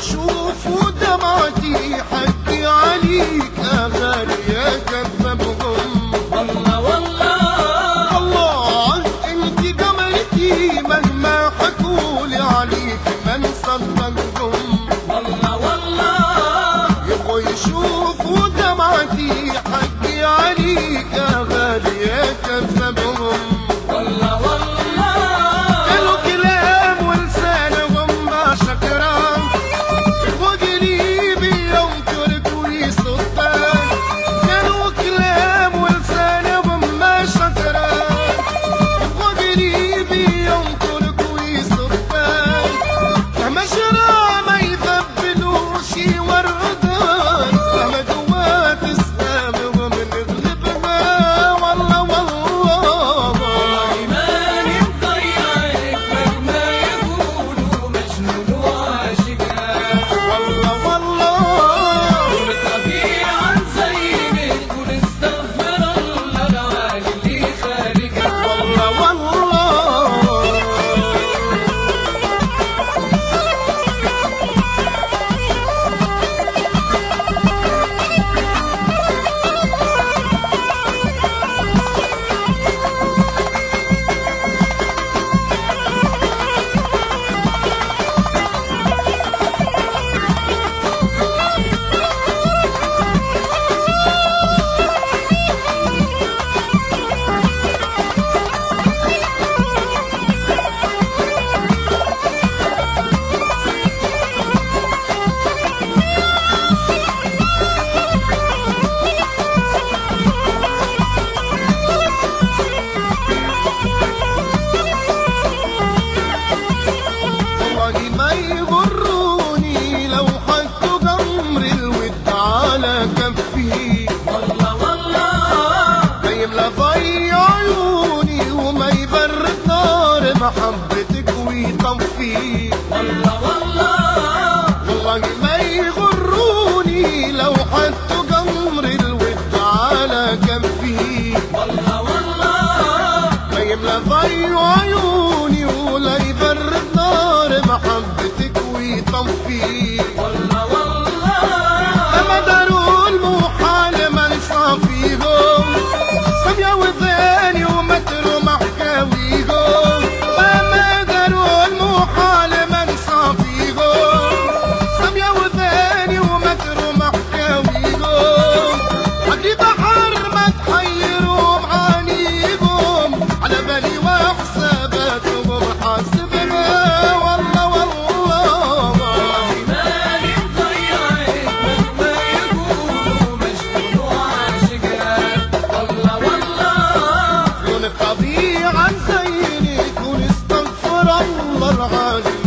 يشوفوا دمعتي حكي عليك يا غالي يا كذبهم. والله والله والله انت قمرتي مهما حكولي عليك من صدقهم. والله والله يبغوا يشوفوا دمعتي حكي عليك يا غالي يا كذبهم. والله والله قالوا كلام ولسانهم ما شكران وقريبي يوم ترك ويصدان. قالوا كلام ولسانهم ما شكران وقريبي يوم ترك ويصدان. مشرع ما يثبلوش وردان فما دوات اسلامهم نغلبها. والله والله إيماني مضيعك مهما يقولوا مجنون وعاشقك. والله والله طبيعا زينك ونستغفر الله العالي اللي خالقك. والله والله والله ما يغروني لو حطوا قمر الود على كفي. والله والله ما يملى ضي عيوني وما يبرد نار محبتك ويطفي. والله والله والله ما يغروني لو حطوا قمر الود على كفي. والله والله ما يملى ضي عيوني ولا يبرد نار محبتك ويطفي. والله والله أما داروا المحال ما نصافيهم سميا وثاني ومتروا محكاويهم. أما داروا المحال ما نصافيهم سميا وثاني ومتروا محكاويهم. عدي بحر ما تحيروا معانيهم على بالي وحساباتهم حاسبها. والله والله إيماني مضيعك مهما يقولوا مجنون وعاشقك. والله والله كون طبيعا زينك ونستغفر الله العالي